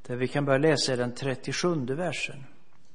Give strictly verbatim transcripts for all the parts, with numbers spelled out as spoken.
där vi kan börja läsa i den trettiosjunde versen.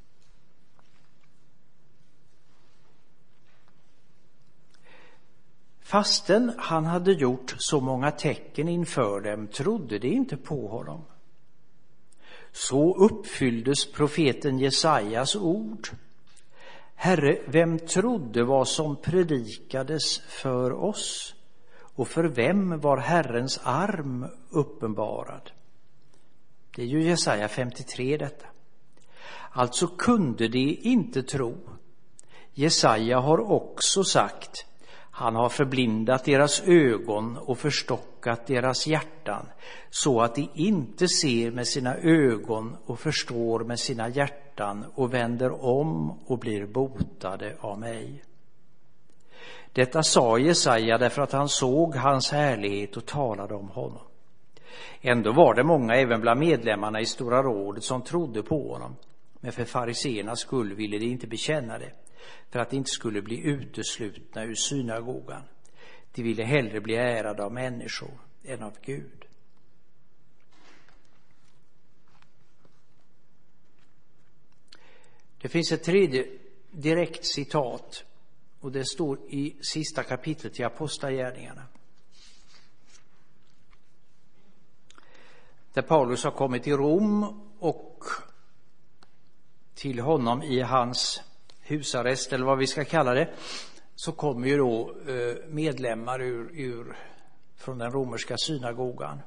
Fastän han hade gjort så många tecken inför dem trodde de inte på honom. Så uppfylldes profeten Jesajas ord. Herre, vem trodde vad som predikades för oss? Och för vem var Herrens arm uppenbarad? Det är ju Jesaja femtiotre detta. Alltså kunde de inte tro. Jesaja har också sagt: han har förblindat deras ögon och förstockat deras hjärtan, så att de inte ser med sina ögon och förstår med sina hjärtan och vänder om och blir botade av mig. Detta sa Jesaja därför att han såg hans härlighet och talade om honom. Ändå var det många även bland medlemmarna i Stora rådet som trodde på honom. Men för fariseernas skull ville de inte bekänna det, för att de inte skulle bli uteslutna ur synagogan. De ville hellre bli ärade av människor än av Gud. Det finns ett tredje direkt citat, och det står i sista kapitlet i Apostlagärningarna. Där Paulus har kommit till Rom, och till honom i hans husarrest, eller vad vi ska kalla det, så kommer ju då medlemmar ur, ur, från den romerska synagogan.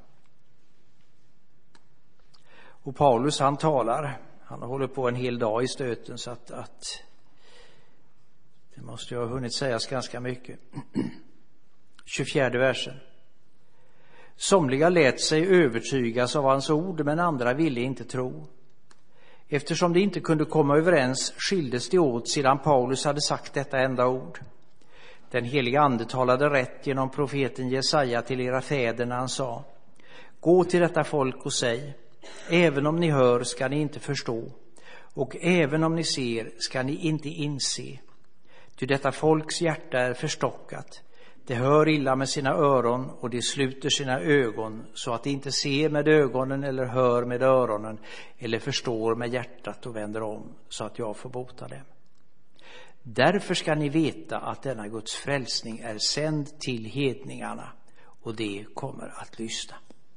Och Paulus, han talar. Han har hållit på en hel dag i stöten, så att, att det måste jag ha hunnit sägas ganska mycket. tjugofjärde versen. Somliga lät sig övertygas av hans ord, men andra ville inte tro. Eftersom de inte kunde komma överens skildes de åt sedan Paulus hade sagt detta enda ord. Den heliga ande talade rätt genom profeten Jesaja till era fäder när han sa: gå till detta folk och säg, även om ni hör ska ni inte förstå, och även om ni ser ska ni inte inse. Ty detta folks hjärta är förstockat. Det hör illa med sina öron och de sluter sina ögon, så att de inte ser med ögonen eller hör med öronen eller förstår med hjärtat och vänder om, så att jag får bota dem. Därför ska ni veta att denna Guds frälsning är sänd till hedningarna, och det kommer att lyssna.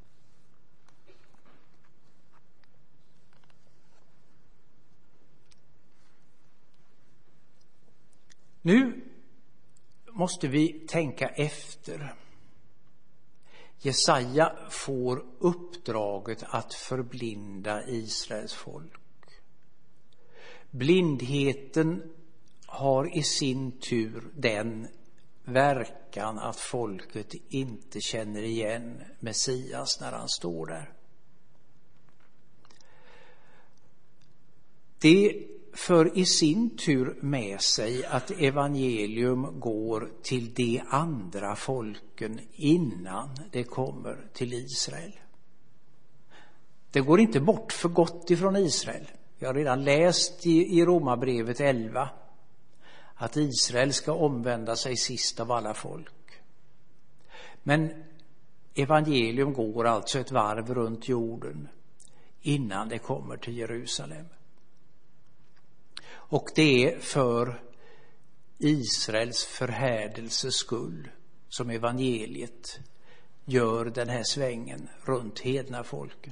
Nu måste vi tänka efter. Jesaja får uppdraget att förblinda Israels folk. Blindheten har i sin tur den verkan att folket inte känner igen Messias när han står där. Det för i sin tur med sig att evangelium går till de andra folken innan det kommer till Israel. Det går inte bort för gott ifrån Israel. Jag har redan läst i, i Romarbrevet elva att Israel ska omvända sig sist av alla folk. Men evangelium går alltså ett varv runt jorden innan det kommer till Jerusalem. Och det är för Israels förhärdelses skull som evangeliet gör den här svängen runt hedna folken.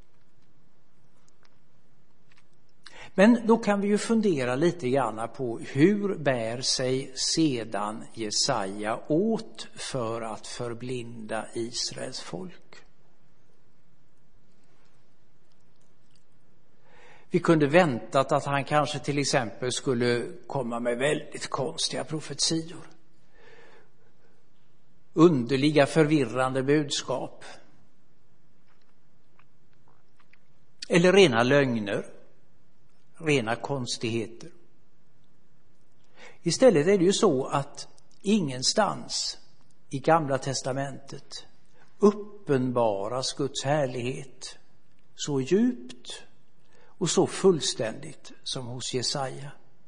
Men då kan vi ju fundera lite grann på hur bär sig sedan Jesaja åt för att förblinda Israels folk. Vi kunde väntat att han kanske till exempel skulle komma med väldigt konstiga profetior. Underliga, förvirrande budskap. Eller rena lögner. Rena konstigheter. Istället är det ju så att ingenstans i Gamla testamentet uppenbaras Guds härlighet så djupt och så fullständigt som hos Jesaja.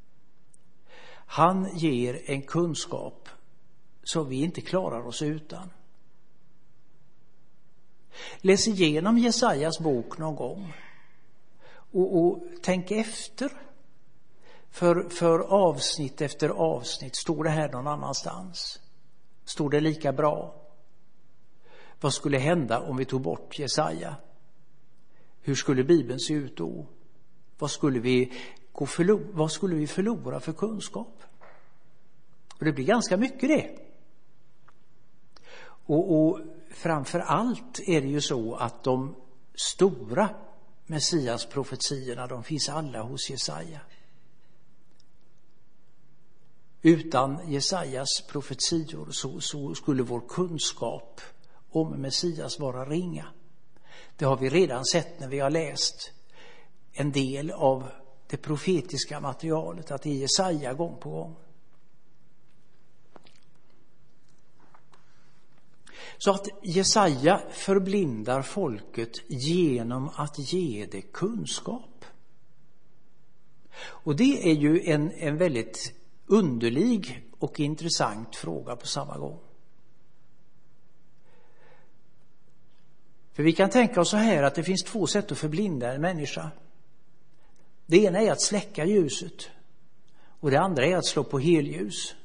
Han ger en kunskap som vi inte klarar oss utan. Läs igenom Jesajas bok någon gång Och, och tänk efter. För, för avsnitt efter avsnitt, står det här någon annanstans? Står det lika bra? Vad skulle hända om vi tog bort Jesaja? Hur skulle Bibeln se ut då? Vad skulle vi, gå förlora, vad skulle vi förlora för kunskap? Och det blir ganska mycket det. Och, och framför allt är det ju så att de stora Messias profetierna, de finns alla hos Jesaja. Utan Jesajas profetior så, så skulle vår kunskap om Messias vara ringa. Det har vi redan sett när vi har läst en del av det profetiska materialet, att det är Jesaja gång på gång. Så att Jesaja förblindar folket genom att ge det kunskap. Och det är ju en, en väldigt underlig och intressant fråga på samma gång. För vi kan tänka oss så här att det finns två sätt att förblinda en människa. Det ena är att släcka ljuset och det andra är att slå på helljus.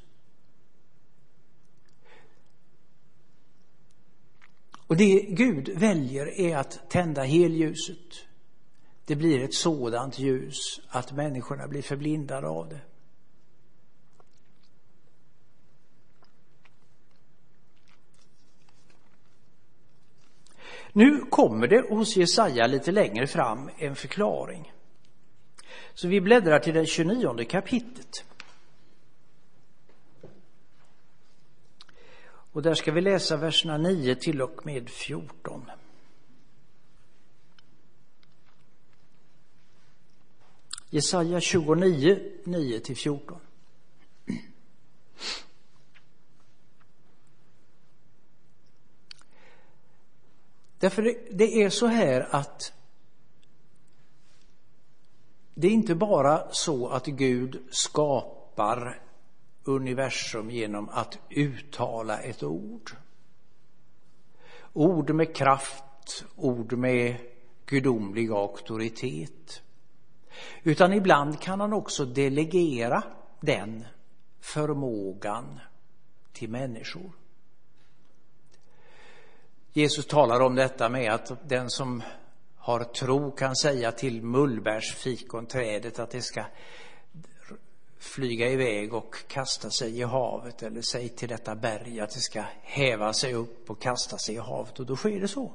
Och det Gud väljer är att tända helljuset. Det blir ett sådant ljus att människorna blir förblindade av det. Nu kommer det hos Jesaja lite längre fram en förklaring. Så vi bläddrar till det tjugonionde kapitlet. Och där ska vi läsa verserna nio till och med fjorton. Jesaja tjugonio, nio till fjorton. Därför det, det är så här att det är inte bara så att Gud skapar universum genom att uttala ett ord. Ord med kraft, ord med gudomlig auktoritet. Utan ibland kan han också delegera den förmågan till människor. Jesus talar om detta med att den som har tro kan säga till mullbärsfikonträdet att det ska flyga iväg och kasta sig i havet, eller säg till detta berg att det ska häva sig upp och kasta sig i havet, och då sker det så.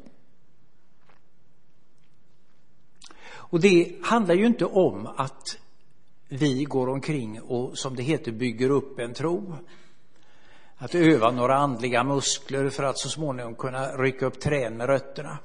Och det handlar ju inte om att vi går omkring och, som det heter, bygger upp en tro. Att öva några andliga muskler för att så småningom kunna rycka upp träd med rötterna.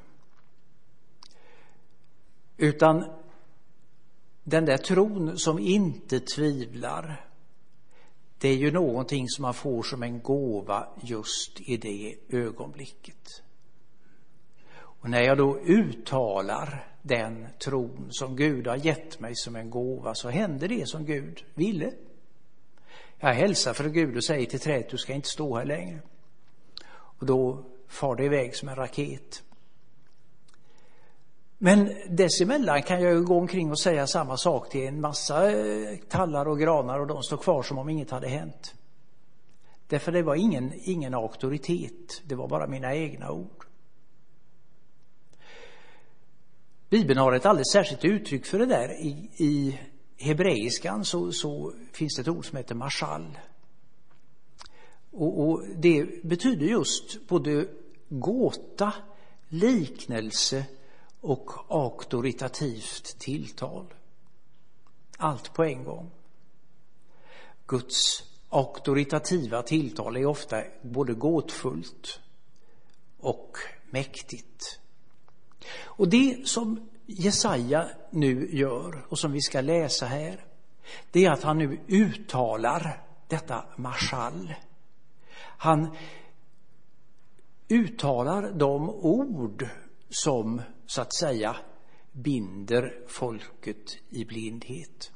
Utan den där tron som inte tvivlar, det är ju någonting som man får som en gåva just i det ögonblicket. Och när jag då uttalar den tron som Gud har gett mig som en gåva, så händer det som Gud ville. Jag hälsar för Gud och säger till trädet, du ska inte stå här längre. Och då far det iväg som en raket. Men dessemellan kan jag ju gå omkring och säga samma sak till en massa tallar och granar, och de står kvar som om inget hade hänt. Därför det var ingen, ingen auktoritet, det var bara mina egna ord. Bibeln har ett alldeles särskilt uttryck för det där. I, i hebreiskan så, så finns det ett ord som heter mashal. Och, och det betyder just både gåta, liknelse och auktoritativt tilltal. Allt på en gång. Guds auktoritativa tilltal är ofta både gåtfullt och mäktigt. Och det som Jesaja nu gör och som vi ska läsa här, det är att han nu uttalar detta mashal. Han uttalar de ord som så att säga binder folket i blindhet.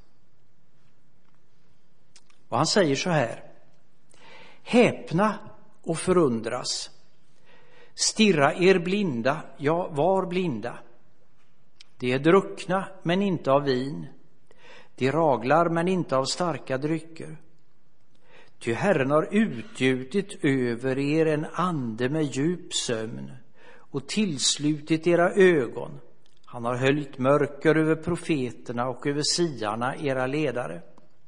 Och han säger så här: häpna och förundras, stirra er blinda, ja var blinda. De är druckna, men inte av vin. De raglar, men inte av starka drycker. Ty Herren har utgjutit över er en ande med djup sömn och tillslutit era ögon. Han har höljt mörker över profeterna och över siarna, era ledare.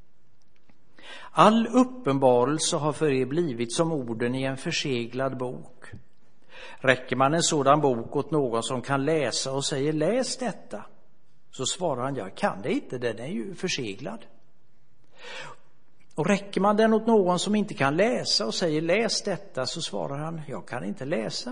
All uppenbarelse har för er blivit som orden i en förseglad bok. Räcker man en sådan bok åt någon som kan läsa och säger läs detta, så svarar han jag kan det inte, den är ju förseglad. Och räcker man den åt någon som inte kan läsa och säger läs detta, så svarar han jag kan inte läsa.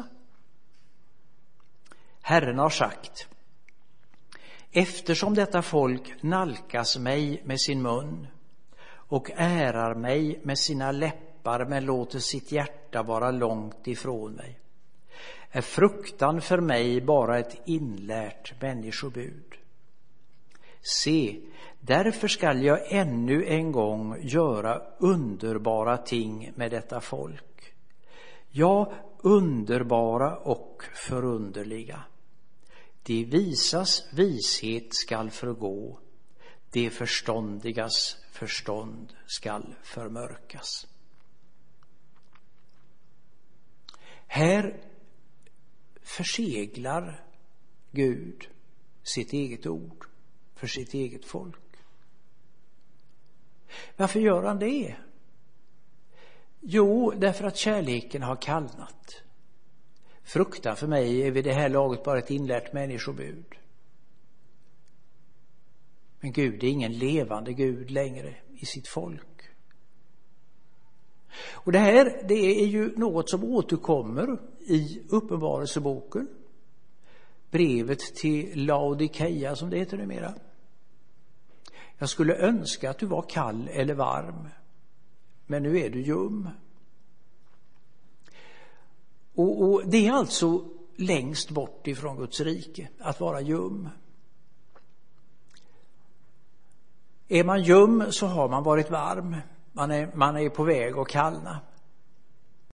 Herren har sagt: eftersom detta folk nalkas mig med sin mun och ärar mig med sina läppar men låter sitt hjärta vara långt ifrån mig, är fruktan för mig bara ett inlärt människobud. Se, därför skall jag ännu en gång göra underbara ting med detta folk. Ja, underbara och förunderliga. De visas vishet skall förgå, de förståndigas förstånd skall förmörkas. Här förseglar Gud sitt eget ord för sitt eget folk. Varför gör han det? Jo, därför att kärleken har kallnat. Fruktan för mig är vid det här laget bara ett inlärt människobud. Men Gud är ingen levande Gud längre i sitt folk. Och det här, det är ju något som återkommer i Uppenbarelseboken. Brevet till Laodikeia, som det heter numera. Jag skulle önska att du var kall eller varm, men nu är du ljum. Och, och det är alltså längst bort ifrån Guds rike att vara ljum. Är man ljum så har man varit varm. Man är, man är på väg att kallna.